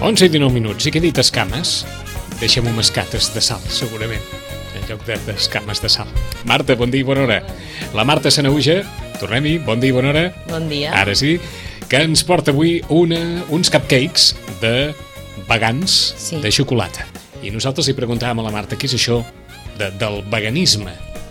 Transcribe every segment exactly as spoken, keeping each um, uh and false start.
onze i dinou minuts. I que he dit escames, deixem-ho mascates de sal, segurament, en lloc de- d'escames de sal. Marta, bon dia i bona hora. La Marta Sanaüja, tornem-hi, bon dia i bona hora. Bon dia. Ara sí, que ens porta avui una, uns cupcakes de vegans Sí. de xocolata. I nosaltres li preguntàvem a la Marta què és això de, del veganisme.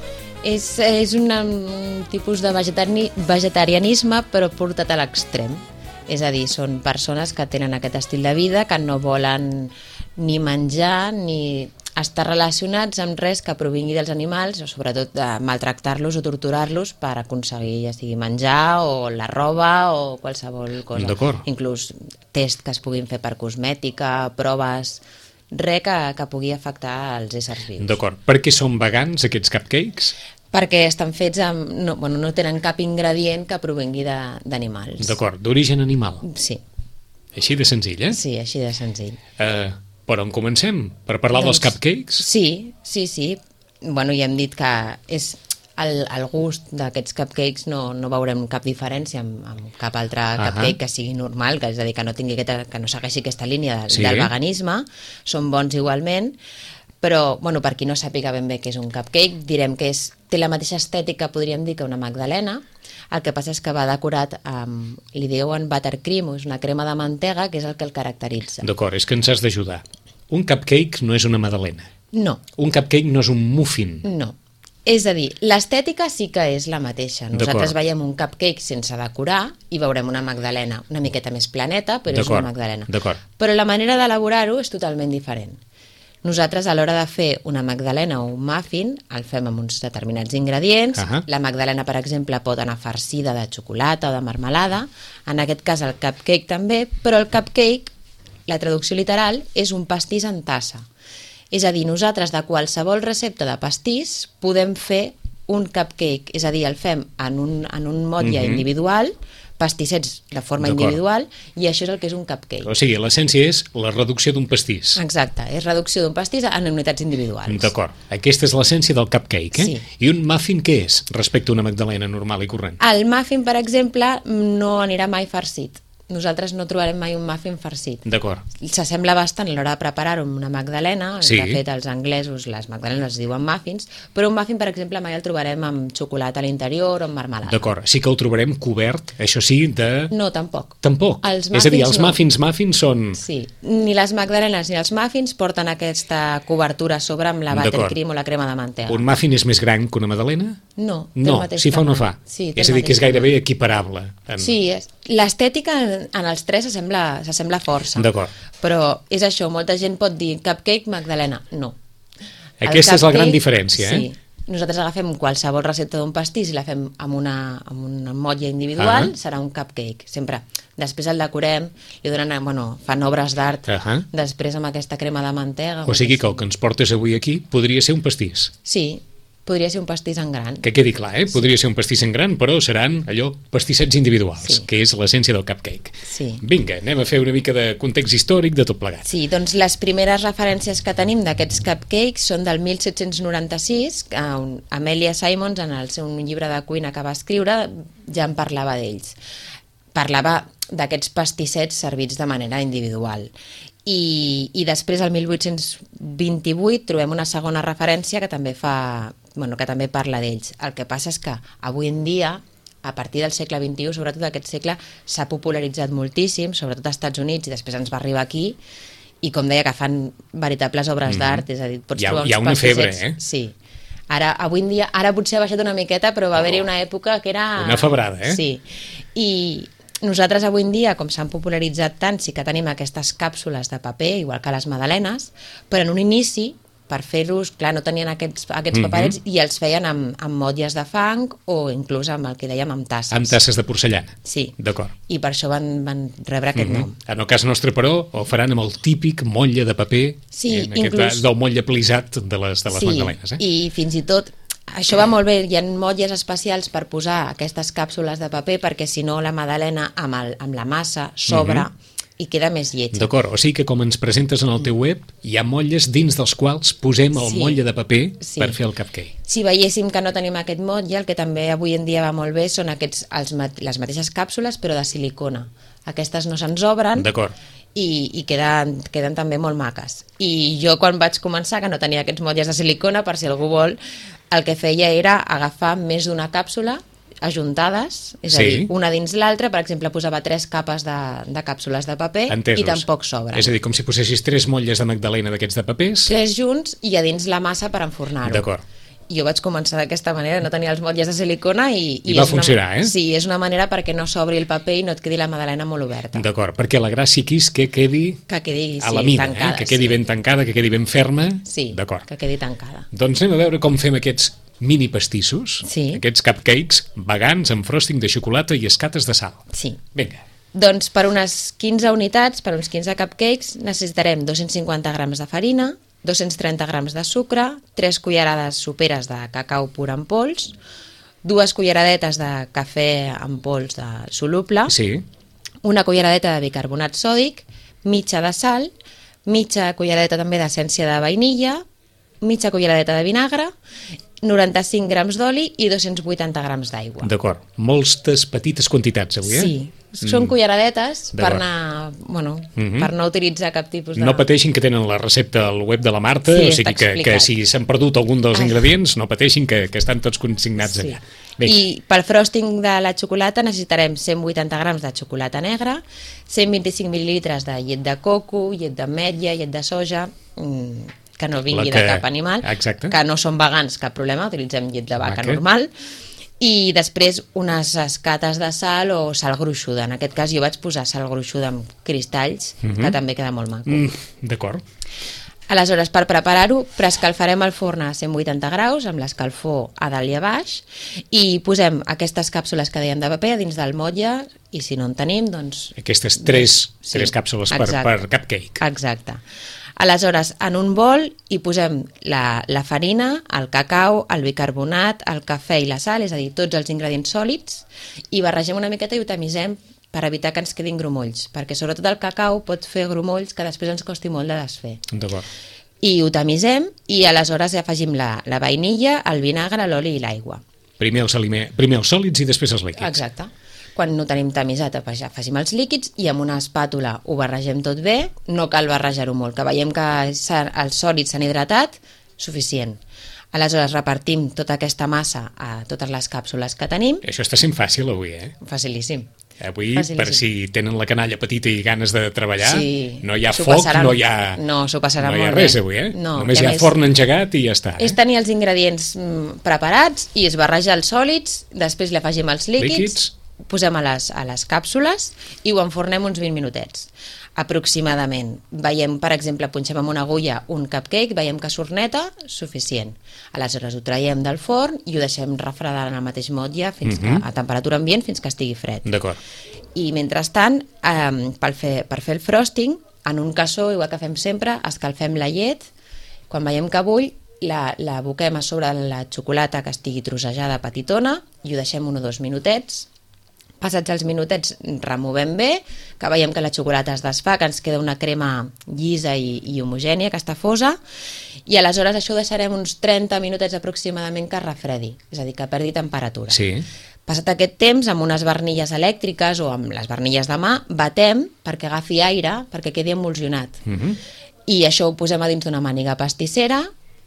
És, és una, un tipus de vegetari, vegetarianisme però portat a l'extrem. És a dir, són persones que tenen aquest estil de vida, que no volen ni menjar ni estar relacionats amb res que provingui dels animals, o sobretot de maltractar-los o torturar-los per aconseguir ja sigui menjar o la roba o qualsevol cosa. D'acord. Inclús test que es puguin fer per cosmètica, proves, res que, que pugui afectar els éssers vius. D'acord. Per què són vegans aquests cupcakes? Perquè estan fets amb... No, bueno, no tenen cap ingredient que provingui de- d'animals. D'acord, d'origen animal. Sí, Així de senzill, eh? sí, així de senzill. Uh, per on comencem? Per parlar Doncs, dels cupcakes? Sí, sí, sí. Bueno, ja hem dit que és el, el gust d'aquests cupcakes no, no veurem cap diferència amb, amb cap altre Ahà. cupcake que sigui normal, que és a dir, que no, tingui aquesta, que no segueixi aquesta línia del, Sí. del veganisme. Són bons igualment, però bueno, per qui no sàpiga ben bé què és un cupcake, direm que és, té la mateixa estètica, podríem dir, que una magdalena. El que passa és que va decorat amb, li diuen buttercream, o és una crema de mantega, que és el que el caracteritza. D'acord, és que ens has d'ajudar. Un cupcake no és una magdalena. No, Un cupcake no és un muffin. no. És a dir, l'estètica sí que és la mateixa. Nosaltres D'acord. veiem un cupcake sense decorar i veurem una magdalena una miqueta més planeta, però és D'acord, una magdalena. d'acord. Però la manera d'elaborar-ho és totalment diferent. Nosaltres, a l'hora de fer una magdalena o un muffin, el fem amb uns determinats ingredients. Ahà. La magdalena, per exemple, pot anar farcida de xocolata o de marmelada. En aquest cas, el cupcake també, però el cupcake, la traducció literal, és un pastís en tassa. És a dir, nosaltres de qualsevol recepta de pastís podem fer un cupcake, és a dir, el fem en un, en un motlle Mhm. individual, pastissets de forma D'acord. individual, i això és el que és un cupcake. O sigui, l'essència és la reducció d'un pastís. Exacte, és reducció d'un pastís en unitats individuals. D'acord. Aquesta és l'essència del cupcake, eh? Sí. I un muffin què és respecte a una magdalena normal i corrent? El muffin, per exemple, no anirà mai farcit. Nosaltres no trobarem mai un muffin farcit. D'acord. S'assembla bastant a l'hora de preparar-ho amb una magdalena, Sí. de fet els anglesos les magdalenes es diuen muffins, però un muffin, per exemple, mai el trobarem amb xocolata a l'interior o amb marmelada. D'acord. Sí que el trobarem cobert, això sí, de... No, tampoc. Tampoc. Els És a dir, muffins els no. muffins, muffins són... Sí, ni les magdalenes ni els muffins porten aquesta cobertura a sobre amb la D'acord. buttercream o la crema de mantega. Un muffin és més gran que una magdalena? No, té el No, mateix si fa o no fa. tamany. Sí, té és el a dir, que és mateix gairebé equiparable. En... Sí, és- l'estètica en, en els tres s'assembla s'assembla força. D'acord. Però és això, molta gent pot dir cupcake, magdalena. No. El Aquesta és la gran cupcake, diferència, eh? Sí. Nosaltres agafem qualsevol recepta d'un pastís i la fem amb una, amb una motlla individual, Ah. serà un cupcake, sempre. Després el decorem, li donen, bueno, fan obres d'art, Ahà. després amb aquesta crema de mantega. O sigui que el que ens portes avui aquí podria ser un pastís. Sí, podria ser un pastís en gran. Que quedi clar, eh? Podria ser un pastís en gran, però seran allò pastissets individuals, Sí. que és l'essència del cupcake. Sí. Vinga, anem a fer una mica de context històric de tot plegat. Sí, doncs les primeres referències que tenim d'aquests cupcakes són del disset noranta-sis, que un- Amelia Simons, en el seu llibre de cuina que va escriure, ja en parlava d'ells. Parlava d'aquests pastissets servits de manera individual. I, i després, el divuit vint-i-vuit, trobem una segona referència que també fa, bueno, que també parla d'ells. El que passa és que avui en dia, a partir del segle vint-i-u, sobretot aquest segle, s'ha popularitzat moltíssim, sobretot als Estats Units, i després ens va arribar aquí, i com deia, que fan veritables obres Mhm. d'art, és a dir, pots Hi ha- trobar uns hi ha una pastissets- febre, eh? Sí. Ara, avui en dia, ara potser ha baixat una miqueta, però va haver-hi una època que era... Una febrada, eh? Sí. I nosaltres avui en dia, com s'han popularitzat tant, sí que tenim aquestes càpsules de paper, igual que les magdalenes, però en un inici, per fer-los, clar, no tenien aquests, aquests Mhm. paperets i els feien amb, amb motlles de fang o inclús amb el que dèiem amb tasses. Amb tasses de porcellana. Sí. D'acord. I per això van, van rebre aquest Mhm. nom. En el cas nostre, però, ho faran amb el típic motlle de paper, Sí, en aquest inclús- cas, del motlle plisat de les, de les Sí, magdalenes. Eh? i fins i tot això va molt bé, hi ha motlles especials per posar aquestes càpsules de paper perquè si no la magdalena amb, el, amb la massa s'obre Mhm. i queda més lletja. D'acord, o sigui que com ens presentes en el teu web, hi ha motlles dins dels quals posem el Sí. motlle de paper Sí. per fer el cupcake. Si veiéssim que no tenim aquest motlle, el que també avui en dia va molt bé són aquests, els, mat- les mateixes càpsules però de silicona. Aquestes no se'ns obren D'acord. i, i queden, queden també molt maques. I jo quan vaig començar, que no tenia aquests motlles de silicona, per si algú vol, el que feia era agafar més d'una càpsula ajuntades, és Sí. a dir, una dins l'altra, per exemple, posava tres capes de, de càpsules de paper Entesos. i tampoc sobren. És a dir, com si posessis tres motlles de magdalena d'aquests de papers. Tres junts i a dins la massa per enfornar-ho. D'acord. I jo vaig començar d'aquesta manera, no tenia els motlles de silicona i... I va és una- funcionar, eh? Sí, és una manera perquè no s'obri el paper i no et quedi la magdalena molt oberta. D'acord, perquè la gràcia aquí és que quedi Que quedi, a la sí, mida, tancada, eh? que quedi sí. ben tancada, que quedi ben ferma. Sí, D'acord. que quedi tancada. Doncs anem a veure com fem aquests mini pastissos, Sí. aquests cupcakes vegans amb frosting de xocolata i escates de sal. Sí. Vinga, Doncs per unes quinze unitats, per uns quinze cupcakes, necessitarem dos-cents cinquanta grams de farina, dos-cents trenta grams de sucre, tres cullerades soperes de cacau pur en pols, dues culleradetes de cafè en pols de soluble, sí, una culleradeta de bicarbonat sòdic, mitja de sal, mitja culleradeta també d'essència de vainilla, mitja culleradeta de vinagre, noranta-cinc grams d'oli i dos-cents vuitanta grams d'aigua. d'acord. Moltes petites quantitats avui, eh? Sí, són culleradetes per D'acord. anar, bueno, Mhm. per no utilitzar cap tipus de... No pateixin que tenen la recepta al web de la Marta, Sí, o està sigui que, que explicat. si s'han perdut algun dels Ai. ingredients, no pateixin que, que estan tots consignats Sí. allà. Vinga. I pel frosting de la xocolata necessitarem cent vuitanta grams de xocolata negra, cent vint-i-cinc mil·lilitres de llet de coco, llet d'ametlla, llet de soja, mm, que no vingui La que- de cap animal, Exacte. que no són vegans, cap problema, utilitzem llet de vaca Vaca. normal, i després unes escates de sal o sal gruixuda. En aquest cas jo vaig posar sal gruixuda amb cristalls, que també queda molt maco. Mm, d'acord. Aleshores, per preparar-ho, preescalfarem el forn a cent vuitanta graus, amb l'escalfor a dalt i a baix, i posem aquestes càpsules que dèiem de paper a dins del motlle, i si no en tenim, doncs... Aquestes tres, Sí, tres càpsules per, exacte. per cupcake. Exacte. Aleshores, en un bol hi posem la, la farina, el cacau, el bicarbonat, el cafè i la sal, és a dir, tots els ingredients sòlids, i barregem una miqueta i ho tamisem per evitar que ens quedin grumolls, perquè sobretot el cacau pot fer grumolls que després ens costi molt de desfer. D'acord. I ho tamisem i aleshores afegim la, la vainilla, el vinagre, l'oli i l'aigua. Primer els, alime... Primer els sòlids i després els líquids. Exacte. Quan no tenim tamisat, afegim els líquids i amb una espàtula ho barregem tot bé, no cal barrejar-ho molt, que veiem que s'ha- els sòlids s'han hidratat, suficient. Aleshores repartim tota aquesta massa a totes les càpsules que tenim, Això està sent fàcil avui, eh? facilíssim. Avui, Facilíssim. per si tenen la canalla petita i ganes de treballar, Sí, no hi ha s'ho foc, passaran- no hi ha, no, s'ho passaran no hi ha molt res bé. avui, eh? No, Només i hi a ha més- forn engegat i ja està. Eh? És tenir els ingredients mm, preparats i es barreja els sòlids, després li afegim els líquids, Líquids. posem a les, a les càpsules i ho enfornem uns vint minutets aproximadament. Veiem, per exemple, punxem amb una agulla un cupcake, veiem que surt neta, suficient. Aleshores ho traiem del forn i ho deixem refredar en el mateix motlle fins que, a temperatura ambient fins que estigui fred. D'acord. I mentrestant, eh, per, fer, per fer el frosting, en un cassó, igual que fem sempre, escalfem la llet, quan veiem que bull, la, la aboquem a sobre la xocolata que estigui trossejada petitona i ho deixem un o dos minutets. Passats els minutets removem bé, que veiem que la xocolata es desfà, que ens queda una crema llisa i, i homogènia, que està fosa, i aleshores això ho deixarem uns trenta minutets aproximadament que es refredi, és a dir, que perdi temperatura. Sí. Passat aquest temps, amb unes barnilles elèctriques o amb les barnilles de mà, batem perquè agafi aire, perquè quedi emulsionat. Mhm. I això ho posem a dins d'una màniga pastissera,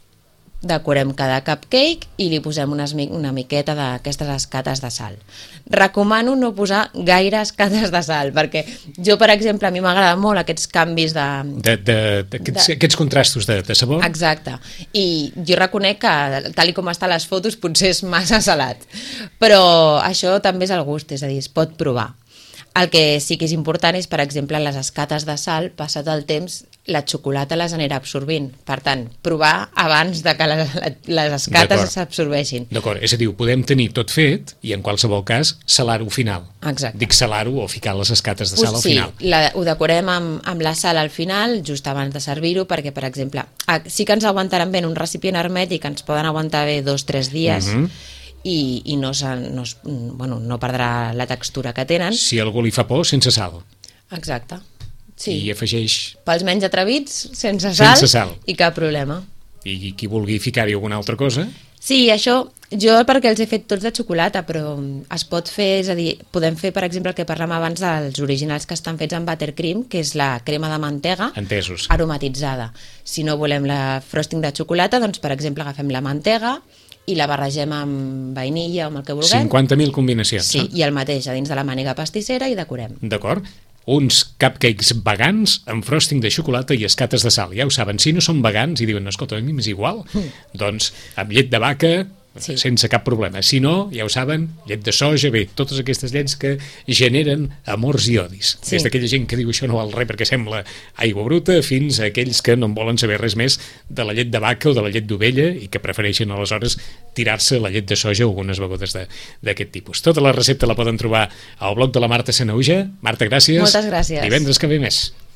decorem cada cupcake i li posem unes, mi- una miqueta d'aquestes escates de sal. Recomano no posar gaire escates de sal, perquè jo, per exemple, a mi m'agrada molt aquests canvis de... De, de, de, aquests, De- aquests contrastos de, de sabor. Exacte. I jo reconec que, tal i com estan les fotos, potser és massa salat. Però això també és el gust, és a dir, es pot provar. El que sí que és important és, per exemple, les escates de sal, passat el temps, la xocolata les anirà absorbint. Per tant, provar abans de que les, les escates D'acord. s'absorbeixin. D'acord, és a dir, ho podem tenir tot fet i en qualsevol cas salar-ho al final. Exacte. Dic salar-ho o ficar les escates de Us- sal al sí, final. la, ho decorem amb, amb la sal al final, just abans de servir-ho, perquè, per exemple, ah, sí que ens aguantaran bé en un recipient hermètic, ens poden aguantar bé dos o tres dies, Mhm. i, i no, se- no, es- bueno, no perdrà la textura que tenen. Si algú li fa por, sense sal. Exacte. Sí. I afegeix... Pels menys atrevits, sense sal, Sense sal. i cap problema. I qui vulgui ficar-hi alguna altra cosa... Sí, això, jo perquè els he fet tots de xocolata, però es pot fer, és a dir, podem fer, per exemple, el que parlàvem abans dels originals que estan fets amb buttercream, que és la crema de mantega Entesos. aromatitzada. Si no volem la frosting de xocolata, doncs, per exemple, agafem la mantega i la barregem amb vainilla o amb el que vulguem. cinquanta mil combinacions. Sí, no? i el mateix a dins de la màniga pastissera i decorem. D'acord? Uns cupcakes vegans amb frosting de xocolata i escates de sal. Ja ho saben, si no són vegans i diuen, escolta, a mi m'és igual, doncs amb llet de vaca, sí. sense cap problema. Si no, ja ho saben, llet de soja, bé, totes aquestes llets que generen amors i odis. Sí. Des d'aquella gent que diu això no val res perquè sembla aigua bruta, fins a aquells que no en volen saber res més de la llet de vaca o de la llet d'ovella i que prefereixen aleshores tirar-se la llet de soja o algunes begudes d'aquest tipus. Tota la recepta la poden trobar al blog de la Marta Sanahuja. Marta, gràcies. Moltes gràcies. Divendres que ve més.